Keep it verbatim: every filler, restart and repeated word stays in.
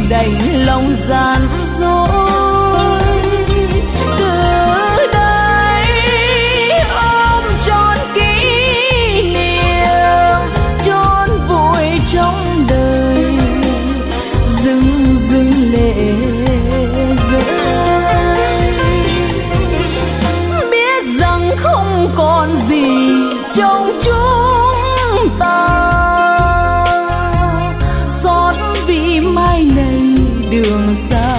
đành lòng gian dối. Từ đây ôm trọn kỷ niệm, chôn vùi trong đời, dưng dưng lệ rơi. Biết rằng không còn gì trong chúng ta, xót vì mai này đường xa